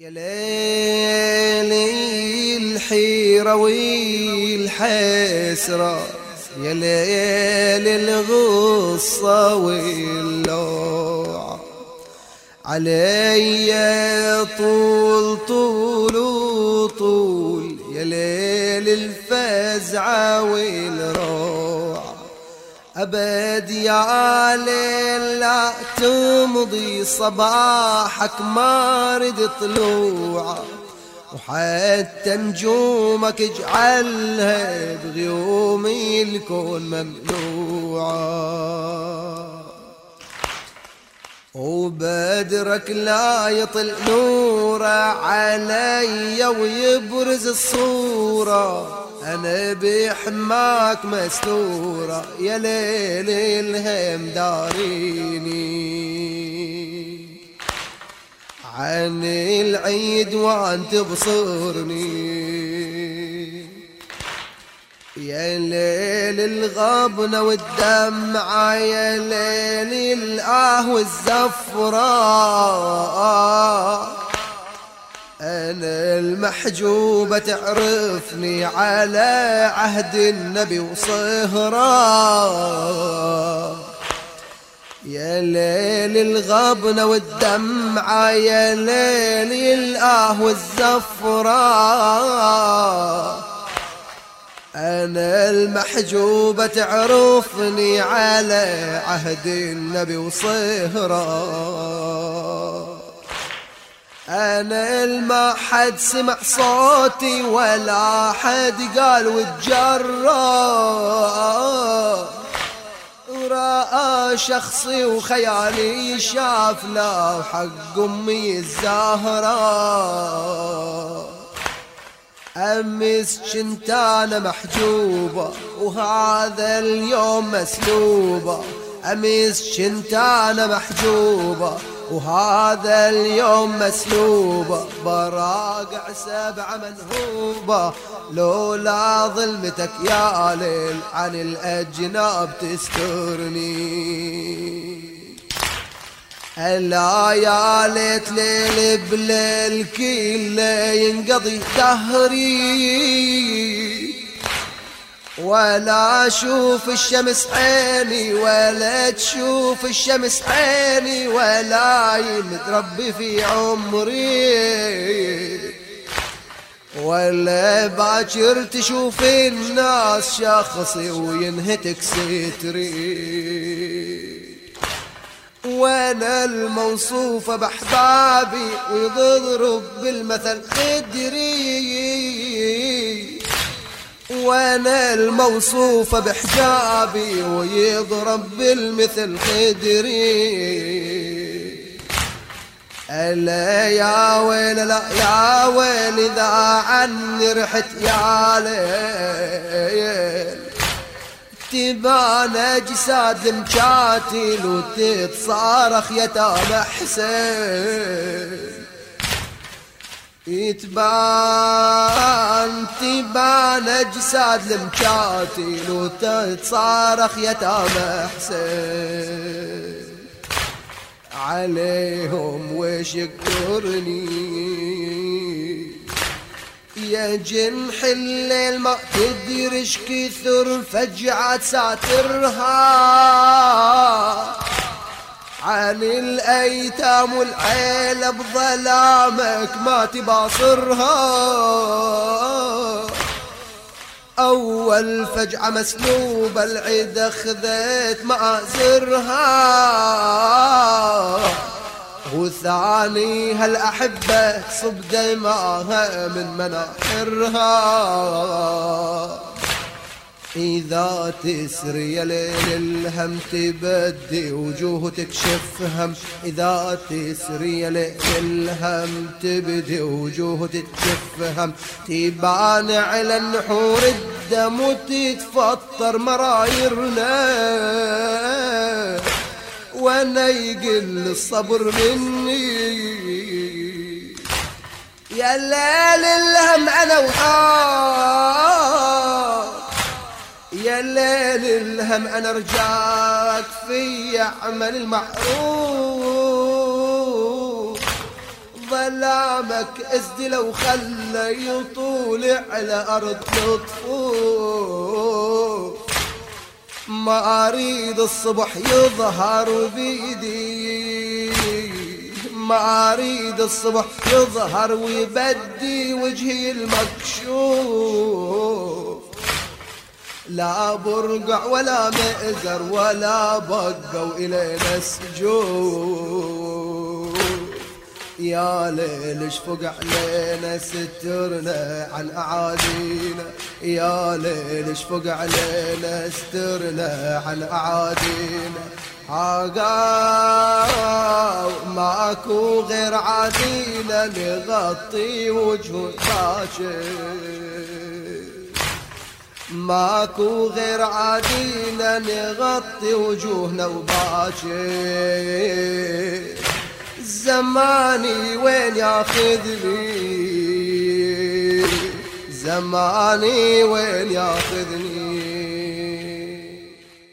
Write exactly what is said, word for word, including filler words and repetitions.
يا ليلي الحيرة والحسرة، يا ليل الغصة واللوع، علي طول طول وطول، يا ليل الفزعة والروع، أبد يا ليل لا تمضي صباحك ما رد طلوع، وحتى نجومك اجعلها بغيوم الكون ممنوعة، وبدرك لا يطل نوره علي ويبرز الصورة، أنا بحماك مستورة، يا ليل الهم داريني عن العيد وانت بصرني، يا ليل الغبنة والدمعة، يا ليل الآه والزفراء، أنا المحجوبة تعرفني على عهد النبي وصهرا، يا ليل الغبنة والدمعة، يا ليل الآه والزفراء، أنا المحجوبة تعرفني على عهد النبي وصهرا، أنا الما حد سمع صوتي ولا حد قال وتجرى، ورأى شخصي وخيالي شاف لا حق أمي الزهراء، أمس كنت أنا محجوبة وهذا اليوم مسلوبة، أمس كنت أنا محجوبة وهذا اليوم مسلوبة، براقع سبع منهوبة لولا ظلمتك يا ليل عن الأجناب تسترني، ألا يا ليت ليل بليل كله ينقضي دهري، ولا أشوف الشمس عيني ولا تشوف الشمس عيني، ولا يمد ربي في عمري، ولا باكر تشوف الناس شخصي وينهتك ستري، وانا الموصوفة بأحبابي ويضرب بالمثل خدري، وانا الموصوفة بحجابي ويضرب بالمثل خدري، ألا يا ويل لا يا ويل إذا عني رحت يا ليل، تبان أجساد المكاتل وتتصارخ يتامى حسين، يتبان تبان أجساد المكاتل وتتصارخ يتامى حسين، عليهم وش يقدرني، يا جنح الليل ما تدري ايش كثر فجعة ساترها عن الأيتام والعيلة بظلامك ما تباصرها، أول فجعة مسلوبة العيد أخذت مآزرها، وثاني هالأحبة صب دماها من مناحرها، إذا تسري يا ليل الهم تبدي وجوه تكشف هم، إذا تسري يا ليل الهم تبدي وجوه تكشف هم، تبان على النحور الدم وتتفطر مرايرنا، وانا يقل الصبر مني، يا ليل الهم انا وحار، يا ليل الهم انا رجاك في عمل المعروف، آلامك ازدل وخلى يطول على أرض لطفوف. ما أريد الصبح يظهر بيدي، ما أريد الصبح يظهر ويبدي وجهي المكشوف. لا برقع ولا مئزر ولا بقوا إلينا سجود. يا ليل اشفق علينا سترنا عن أعادينا، يا ليل اشفق علينا سترنا عن أعادينا. عقاو ماكو غير عادينا نغطي وجه باشر، ماكو غير عادينا نغطي وجوهنا وباشر. زماني وين ياخذني، زماني وين ياخذني،